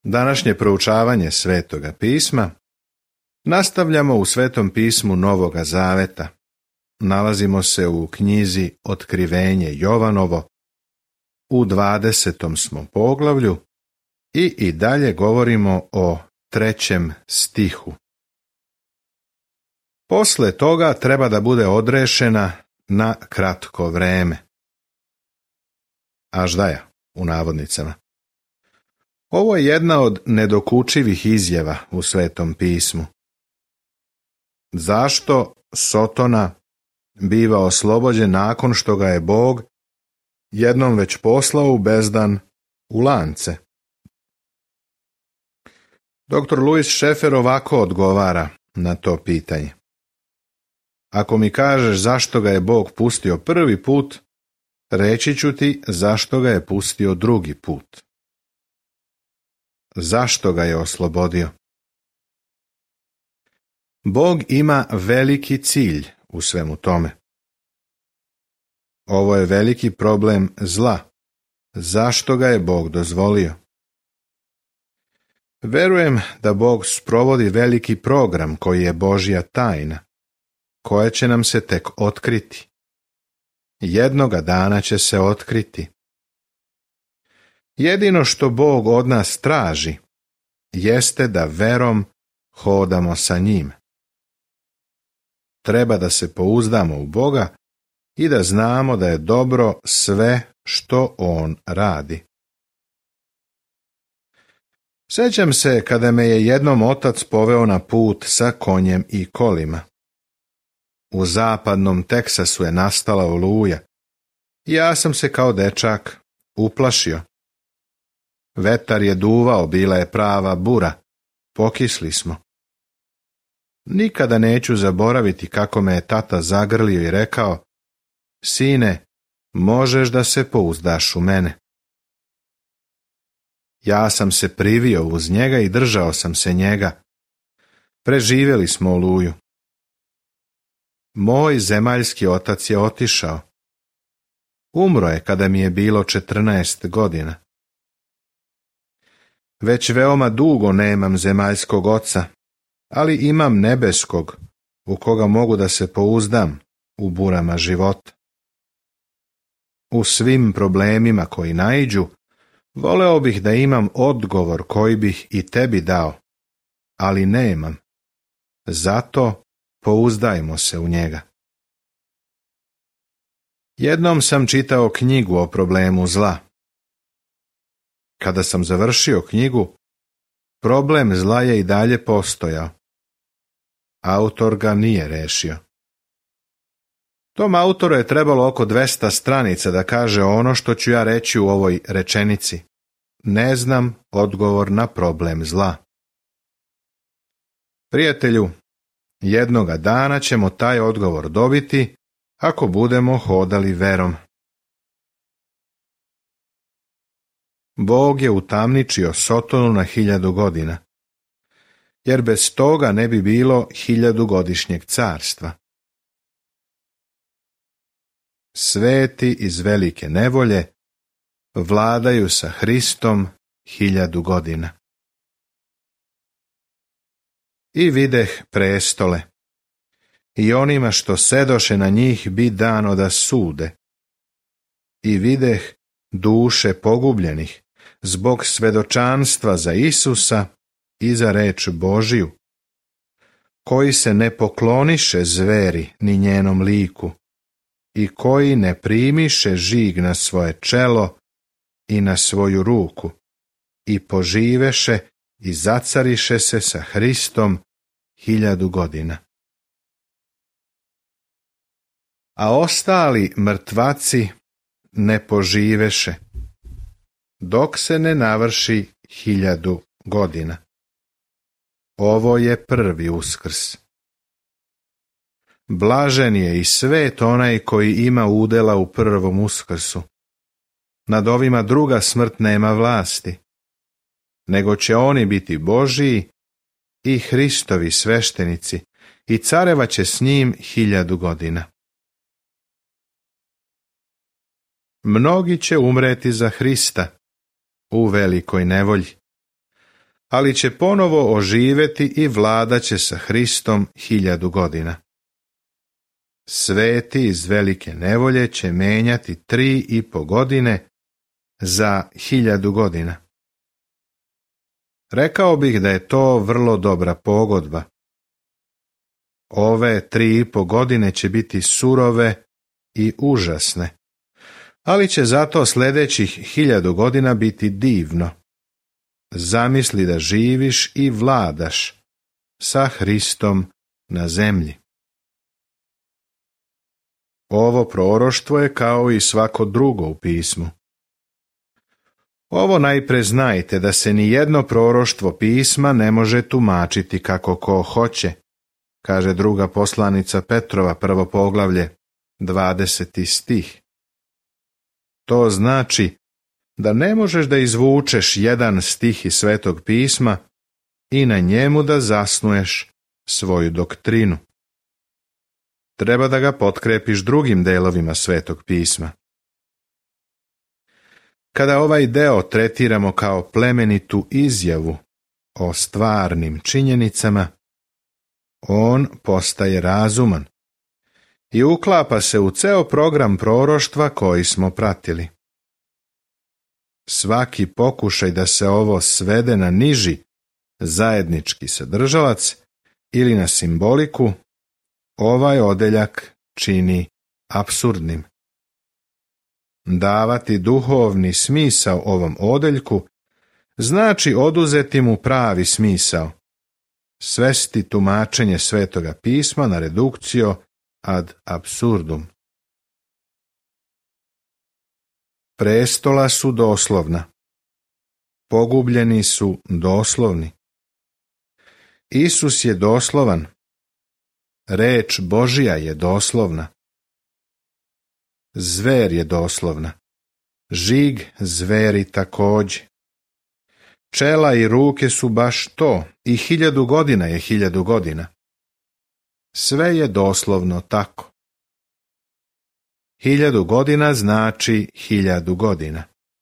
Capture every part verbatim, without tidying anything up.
Današnje proučavanje Svetoga pisma nastavljamo u Svetom pismu Novoga Zaveta. Nalazimo se u knjizi Otkrivenje Jovanovo, u dvadesetom smo poglavlju i i dalje govorimo o trećem stihu. Posle toga treba da bude odrešena na kratko vreme. Aždaja, u navodnicama. Ovo je jedna od nedokučivih izjava u Svetom pismu. Zašto Sotona biva oslobođen nakon što ga je Bog jednom već poslao u bezdan u lance? doktor Louis Schaeffer ovako odgovara na to pitanje. Ako mi kažeš zašto ga je Bog pustio prvi put, reći ću ti zašto ga je pustio drugi put. Zašto ga je oslobodio? Bog ima veliki cilj u svemu tome. Ovo je veliki problem zla. Zašto ga je Bog dozvolio? Verujem da Bog sprovodi veliki program koji je Božja tajna, koja će nam se tek otkriti. Jednoga dana će se otkriti. Jedino što Bog od nas traži jeste da verom hodamo sa njim. Treba da se pouzdamo u Boga i da znamo da je dobro sve što On radi. Sjećam se kada me je jednom otac poveo na put sa konjem i kolima. U zapadnom Teksasu je nastala oluja i ja sam se kao dečak uplašio. Vetar je duvao, bila je prava bura, pokisli smo. Nikada neću zaboraviti kako me je tata zagrlio i rekao: sine, možeš da se pouzdaš u mene. Ja sam se privio uz njega i držao sam se njega. Preživjeli smo oluju. Moj zemaljski otac je otišao. Umro je kada mi je bilo četrnaest godina. Već veoma dugo nemam zemaljskog oca, ali imam nebeskog, u koga mogu da se pouzdam u burama života. U svim problemima koji naiđu, voleo bih da imam odgovor koji bih i tebi dao, ali nemam. Zato pouzdajmo se u njega. Jednom sam čitao knjigu o problemu zla. Kada sam završio knjigu, problem zla je i dalje postojao. Autor ga nije rešio. Tom autoru je trebalo oko dvesta stranica da kaže ono što ću ja reći u ovoj rečenici. Ne znam odgovor na problem zla. Prijatelju, jednoga dana ćemo taj odgovor dobiti ako budemo hodali verom. Bog je utamničio Sotonu na hiljadu godina, jer bez toga ne bi bilo hiljadugodišnjeg carstva. Sveti iz velike nevolje vladaju sa Hristom hiljadu godina. I videh prestole, i onima što sedoše na njih bi dano da sude. I videh duše pogubljenih zbog svedočanstva za Isusa i za reč Božiju, koji se ne pokloniše zveri ni njenom liku, i koji ne primiše žig na svoje čelo i na svoju ruku, i poživeše i zacariše se sa Hristom hiljadu godina. A ostali mrtvaci ne poživeše, dok se ne navrši hiljadu godina. Ovo je prvi uskrs. Blažen je i svet onaj koji ima udela u prvom uskrsu. Nad ovima druga smrt nema vlasti, nego će oni biti Božiji i Hristovi sveštenici i careva će s njim hiljadu godina. Mnogi će umreti za Hrista u velikoj nevolji, ali će ponovo oživjeti i vladaće sa Hristom hiljadu godina. Sveti iz velike nevolje će menjati tri i po godine za hiljadu godina. Rekao bih da je to vrlo dobra pogodba. Ove tri i po godine će biti surove i užasne, ali će zato sljedećih hiljadu godina biti divno. Zamisli da živiš i vladaš sa Hristom na zemlji. Ovo proroštvo je kao i svako drugo u pismu. Ovo najpre znajte da se ni jedno proroštvo pisma ne može tumačiti kako ko hoće, kaže druga poslanica Petrova, prvo poglavlje, dvadeseti stih. To znači da ne možeš da izvučeš jedan stih iz Svetog pisma i na njemu da zasnuješ svoju doktrinu. Treba da ga potkrepiš drugim delovima Svetog pisma. Kada ovaj deo tretiramo kao plemenitu izjavu o stvarnim činjenicama, on postaje razuman i uklapa se u ceo program proroštva koji smo pratili. Svaki pokušaj da se ovo svede na niži zajednički sadržalac ili na simboliku, ovaj odeljak čini apsurdnim. Davati duhovni smisao ovom odeljku znači oduzeti mu pravi smisao, svesti tumačenje Svetoga pisma na redukcio ad absurdum. Prestola su doslovna. Pogubljeni su doslovni. Isus je doslovan. Reč Božja je doslovna. Zver je doslovna. Žig zveri takođe. Čela i ruke su baš to, i hiljadu godina je hiljadu godina. Sve je doslovno tako. Hiljadu godina znači hiljadu godina.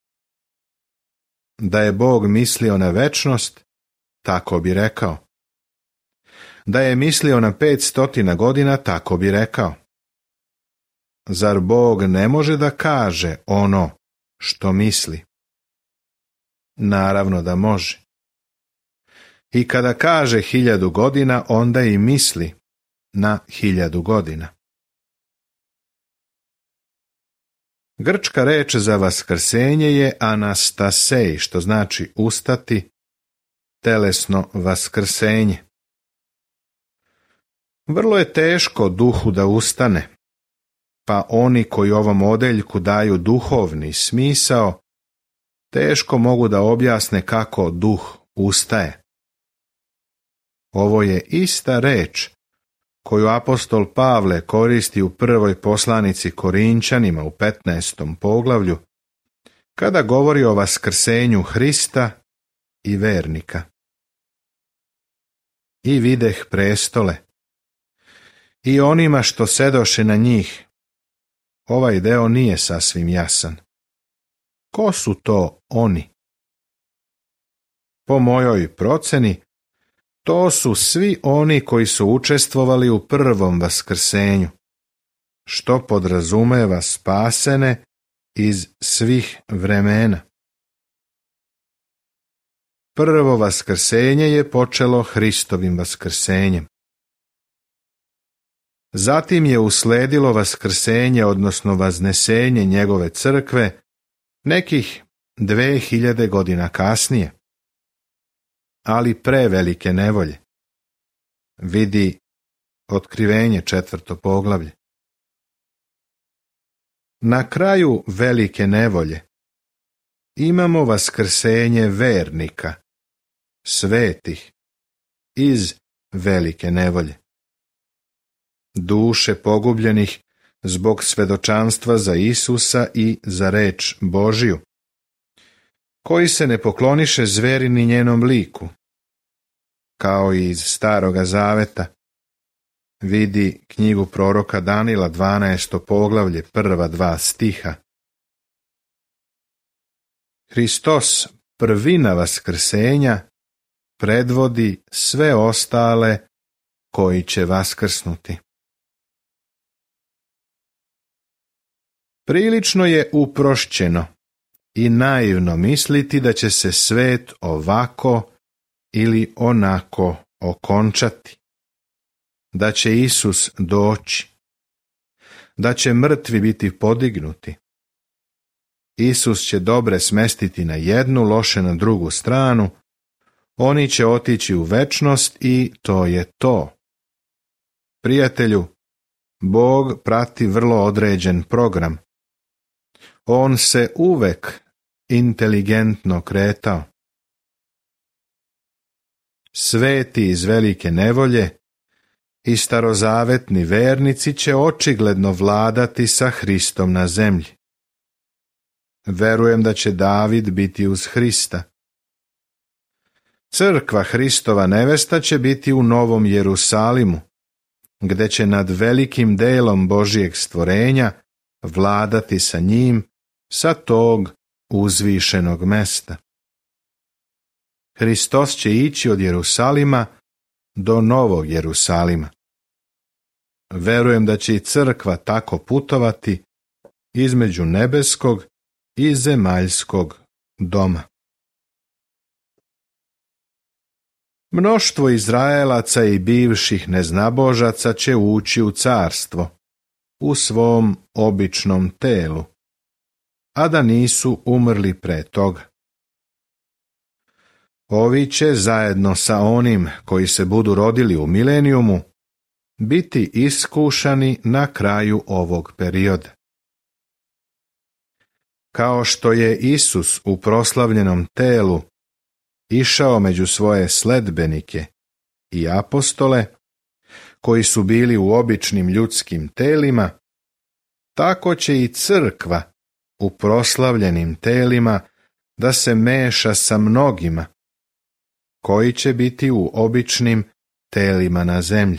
Da je Bog mislio na večnost, tako bi rekao. Da je mislio na pet stotina godina, tako bi rekao. Zar Bog ne može da kaže ono što misli? Naravno da može. I kada kaže hiljadu godina, onda i misli na hiljadu godina. Grčka reč za vaskrsenje je anastasej, što znači ustati, telesno vaskrsenje. Vrlo je teško duhu da ustane, pa oni koji ovom odeljku daju duhovni smisao, teško mogu da objasne kako duh ustaje. Ovo je ista reč koju apostol Pavle koristi u prvoj poslanici Korinčanima u petnaestom poglavlju, kada govori o vaskrsenju Hrista i vernika. I videh prestole, i onima što sedoše na njih. Ovaj deo nije sasvim jasan. Ko su to oni? Po mojoj proceni, to su svi oni koji su učestvovali u prvom vaskrsenju, što podrazumeva spasene iz svih vremena. Prvo vaskrsenje je počelo Hristovim vaskrsenjem. Zatim je usledilo vaskrsenje, odnosno vaznesenje njegove crkve, nekih dve hiljade godina kasnije. Ali pre velike nevolje. Vidi Otkrivenje četvrto poglavlje. Na kraju velike nevolje imamo vaskrsenje vernika, svetih, iz velike nevolje. Duše pogubljenih zbog svedočanstva za Isusa i za reč Božiju, koji se ne pokloniše zveri ni njenom liku, kao i iz Staroga zaveta. Vidi knjigu proroka Danila, dvanaesto poglavlje, prva dva stiha. Hristos, prvina vaskrsenja, predvodi sve ostale koji će vaskrsnuti. Prilično je uprošćeno i naivno misliti da će se svet ovako ili onako okončati, da će Isus doći, da će mrtvi biti podignuti. Isus će dobre smestiti na jednu, loše na drugu stranu, oni će otići u večnost i to je to. Prijatelju, Bog prati vrlo određen program. On se uvek inteligentno kretao. Sveti iz velike nevolje i starozavetni vernici će očigledno vladati sa Hristom na zemlji. Verujem da će David biti uz Hrista. Crkva Hristova nevesta će biti u Novom Jerusalimu, gde će nad velikim delom Božijeg stvorenja vladati sa njim sa tog uzvišenog mesta. Hristos će ići od Jerusalima do Novog Jerusalima. Verujem da će i crkva tako putovati između nebeskog i zemaljskog doma. Mnoštvo Izraelaca i bivših neznabožaca će ući u carstvo, u svom običnom telu, a da nisu umrli pre toga. Ovi će zajedno sa onim koji se budu rodili u milenijumu biti iskušani na kraju ovog perioda. Kao što je Isus u proslavljenom telu išao među svoje sledbenike i apostole, koji su bili u običnim ljudskim telima, tako će i crkva u proslavljenim telima da se meša sa mnogima, koji će biti u običnim telima na zemlji.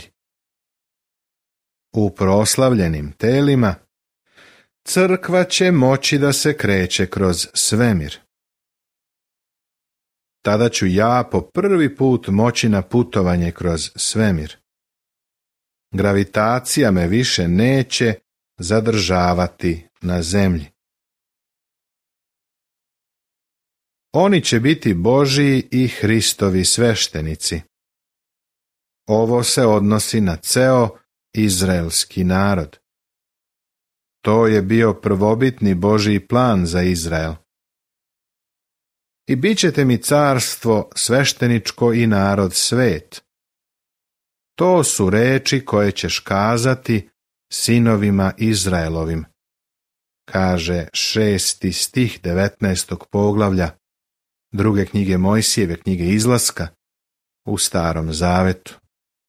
U proslavljenim telima crkva će moći da se kreće kroz svemir. Tada ću ja po prvi put moći na putovanje kroz svemir. Gravitacija me više neće zadržavati na zemlji. Oni će biti Božiji i Hristovi sveštenici. Ovo se odnosi na ceo izraelski narod. To je bio prvobitni Božji plan za Izrael. I bit ćete mi carstvo svešteničko i narod svet. To su reči koje ćeš kazati sinovima Izraelovim, kaže šesti stih devetnaestog poglavlja druge knjige Mojsijeve, knjige Izlaska u Starom Zavetu.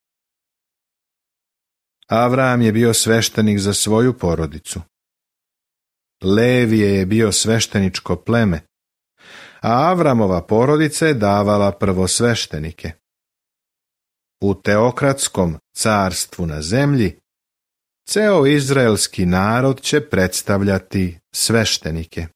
Avram je bio sveštenik za svoju porodicu. Levije je bio svešteničko pleme, a Avramova porodica je davala prvosveštenike. U teokratskom carstvu na zemlji ceo izraelski narod će predstavljati sveštenike.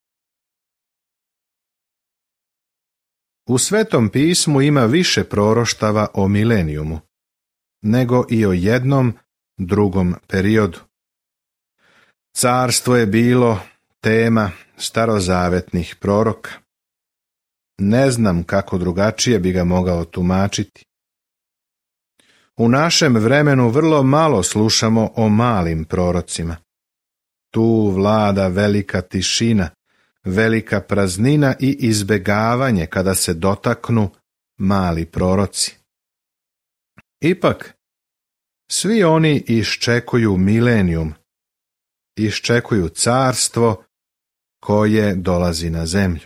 U Svetom pismu ima više proroštava o milenijumu, nego i o jednom drugom periodu. Carstvo je bilo tema starozavetnih proroka. Ne znam kako drugačije bi ga mogao tumačiti. U našem vremenu vrlo malo slušamo o malim prorocima. Tu vlada velika tišina, velika praznina i izbegavanje kada se dotaknu mali proroci. Ipak, svi oni iščekuju milenijum, iščekuju carstvo koje dolazi na zemlju.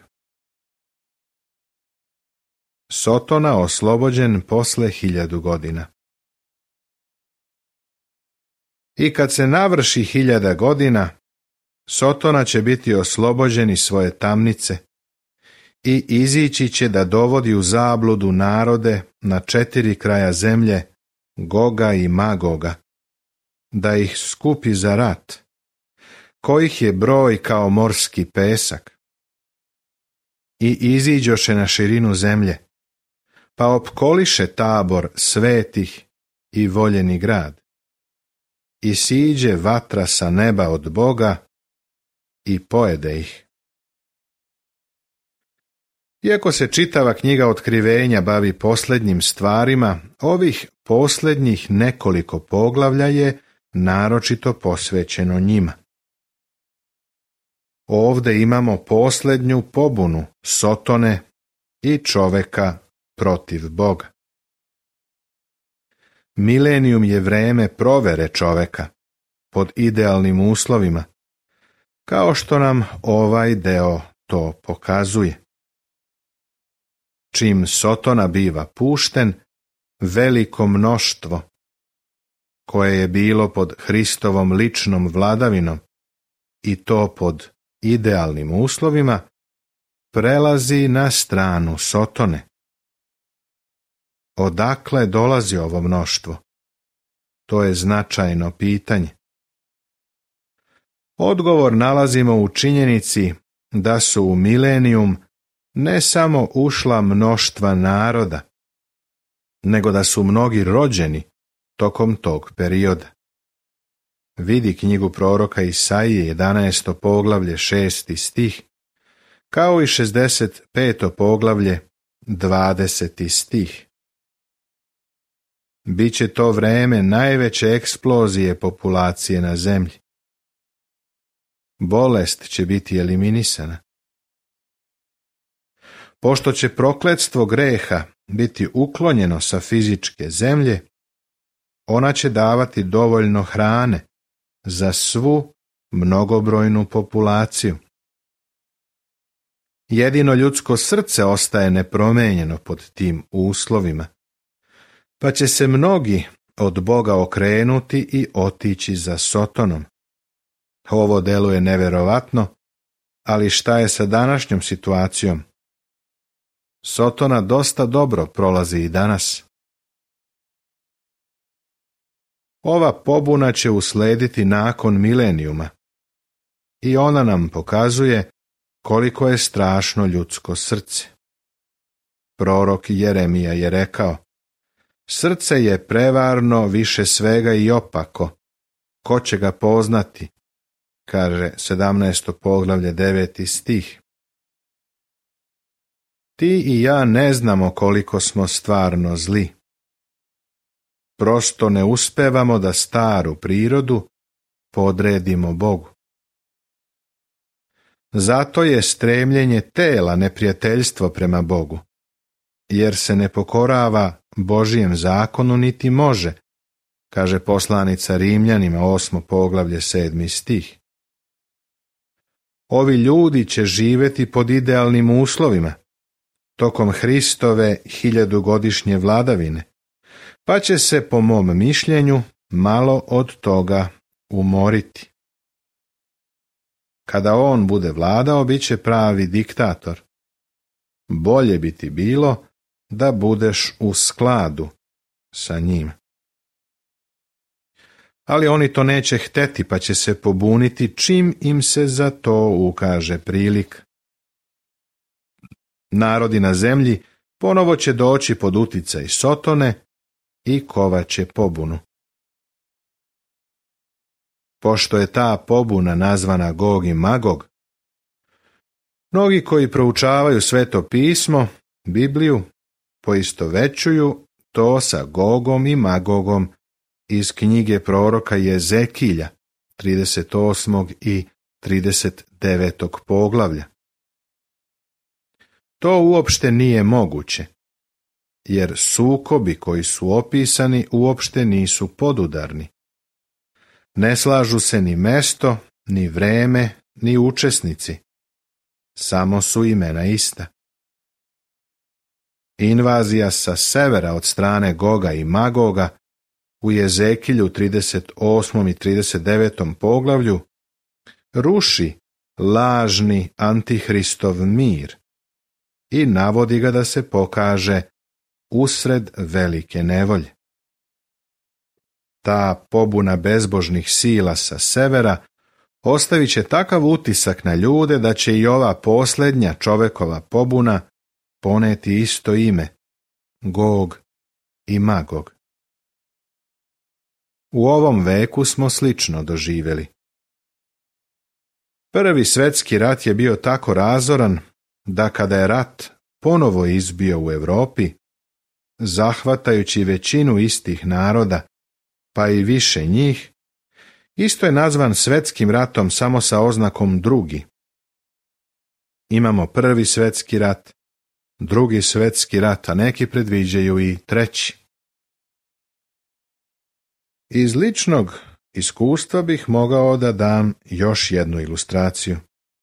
Sotona oslobođen posle hiljadu godina. I kad se navrši hiljada godina, Sotona će biti oslobođen iz svoje tamnice i izići će da dovodi u zabludu narode na četiri kraja zemlje, Goga i Magoga, da ih skupi za rat, kojih je broj kao morski pesak. I iziđoše na širinu zemlje, pa opkoliše tabor svetih i voljeni grad. I siđe vatra sa neba od Boga i pojede ih. Iako se čitava knjiga Otkrivenja bavi posljednjim stvarima, ovih posljednjih nekoliko poglavlja je naročito posvećeno njima. Ovdje imamo posljednju pobunu Sotone i čoveka protiv Boga. Milenijum je vreme provere čoveka pod idealnim uslovima, kao što nam ovaj deo to pokazuje. Čim Sotona biva pušten, veliko mnoštvo, koje je bilo pod Hristovom ličnom vladavinom i to pod idealnim uslovima, prelazi na stranu Sotone. Odakle dolazi ovo mnoštvo? To je značajno pitanje. Odgovor nalazimo u činjenici da su u milenijum ne samo ušla mnoštva naroda, nego da su mnogi rođeni tokom tog perioda. Vidi knjigu proroka Isaije, jedanaesto poglavlje, šesti stih, kao i šezdeset peto poglavlje, dvadeseti stih. Biće to vreme najveće eksplozije populacije na zemlji. Bolest će biti eliminisana. Pošto će prokletstvo greha biti uklonjeno sa fizičke zemlje, ona će davati dovoljno hrane za svu mnogobrojnu populaciju. Jedino ljudsko srce ostaje nepromijenjeno pod tim uslovima, pa će se mnogi od Boga okrenuti i otići za Sotonom. Ovo deluje neverovatno, ali šta je sa današnjom situacijom? Sotona dosta dobro prolazi i danas. Ova pobuna će uslediti nakon milenijuma i ona nam pokazuje koliko je strašno ljudsko srce. Prorok Jeremija je rekao: srce je prevarno više svega i opako, ko će ga poznati, kaže sedamnaesto poglavlje, deveti stih. Ti i ja ne znamo koliko smo stvarno zli. Prosto ne uspevamo da staru prirodu podredimo Bogu. Zato je stremljenje tela neprijateljstvo prema Bogu, jer se ne pokorava Božijem zakonu niti može, kaže poslanica Rimljanima, osmo poglavlje, sedmi stih. Ovi ljudi će živjeti pod idealnim uslovima, tokom Hristove hiljadugodišnje vladavine, pa će se, po mom mišljenju, malo od toga umoriti. Kada on bude vladao, bit će pravi diktator. Bolje bi ti bilo da budeš u skladu sa njim. Ali oni to neće hteti, pa će se pobuniti čim im se za to ukaže prilika. Narodi na zemlji ponovo će doći pod uticaj Sotone i kovaće pobunu. Pošto je ta pobuna nazvana Gog i Magog, mnogi koji proučavaju Sveto pismo, Bibliju, poistovećuju to sa Gogom i Magogom iz knjige proroka Jezekilja, trideset osmog i trideset devetog poglavlja. To uopšte nije moguće, jer sukobi koji su opisani uopšte nisu podudarni. Ne slažu se ni mesto, ni vreme, ni učesnici. Samo su imena ista. Invazija sa severa od strane Goga i Magoga u Jezekilju trideset osmom i trideset devetom poglavlju ruši lažni antihristov mir i navodi ga da se pokaže usred velike nevolje. Ta pobuna bezbožnih sila sa severa ostavit će takav utisak na ljude da će i ova posljednja čovekova pobuna poneti isto ime, Gog i Magog. U ovom veku smo slično doživjeli. Prvi svjetski rat je bio tako razoran da kada je rat ponovo izbio u Europi, zahvatajući većinu istih naroda, pa i više njih, isto je nazvan svjetskim ratom samo sa oznakom drugi. Imamo prvi svjetski rat, drugi svjetski rat, a neki predviđaju i treći. Iz ličnog iskustva bih mogao da dam još jednu ilustraciju.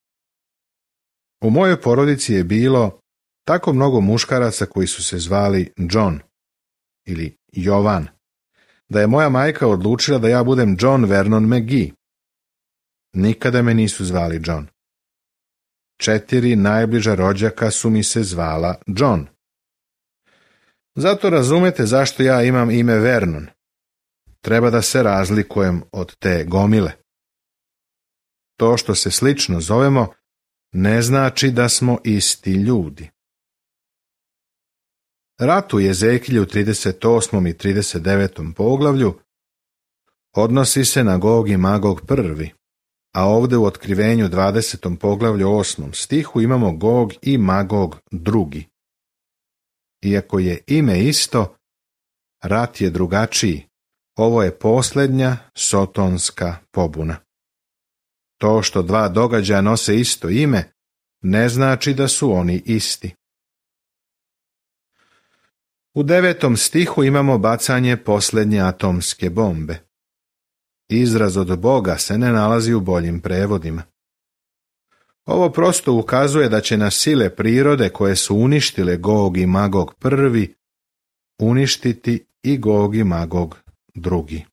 U mojoj porodici je bilo tako mnogo muškaraca koji su se zvali John ili Jovan, da je moja majka odlučila da ja budem John Vernon McGee. Nikada me nisu zvali John. Četiri najbliža rođaka su mi se zvala John. Zato razumete zašto ja imam ime Vernon. Treba da se razlikujem od te gomile. To što se slično zovemo ne znači da smo isti ljudi. Rat u Jezekilju trideset osmom i trideset devetom poglavlju odnosi se na Gog i Magog prvi, a ovdje u Otkrivenju dvadesetom poglavlju osmom stihu imamo Gog i Magog drugi. Iako je ime isto, rat je drugačiji. Ovo je posljednja sotonska pobuna. To što dva događaja nose isto ime, ne znači da su oni isti. U devetom stihu imamo bacanje posljednje atomske bombe. Izraz od Boga se ne nalazi u boljim prevodima. Ovo prosto ukazuje da će nas sile prirode koje su uništile Gog i Magog prvi, uništiti i Gog i Magog drugi.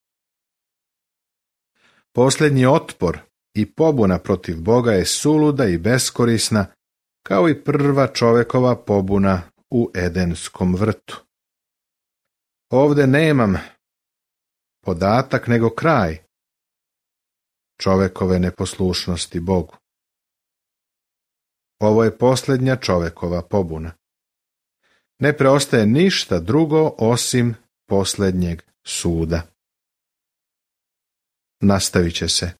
Posljednji otpor i pobuna protiv Boga je suluda i beskorisna, kao i prva čovekova pobuna u Edenskom vrtu. Ovdje nemam podatak nego kraj čovekove neposlušnosti Bogu. Ovo je posljednja čovekova pobuna. Ne preostaje ništa drugo osim posljednjeg suda. Nastavit će se